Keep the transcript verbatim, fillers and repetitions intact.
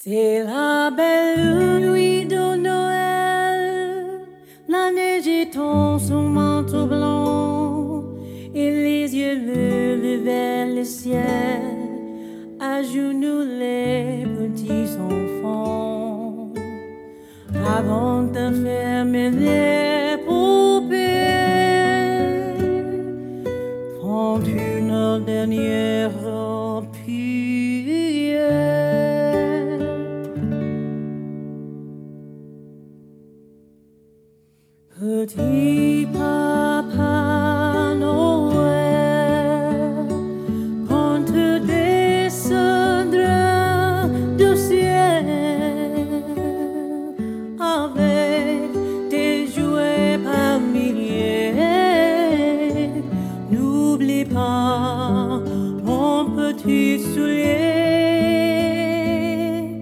C'est la belle nuit de Noël, la neige étend son manteau blanc et les yeux levés vers le ciel, à genoux les petits enfants, avant de fermer les paupières, font une dernière prière. Petit